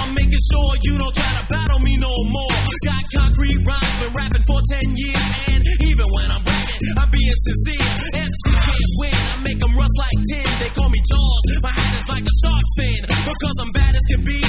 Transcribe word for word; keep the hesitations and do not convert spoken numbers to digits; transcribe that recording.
I'm making sure you don't try to battle me no more. Got concrete rhymes, been rapping for ten years, and even when I'm bragging, I'm being sincere. M C can't win, I make them rust like tin. They call me Jaws, my hat is like a shark's fin, because I'm bad as can be.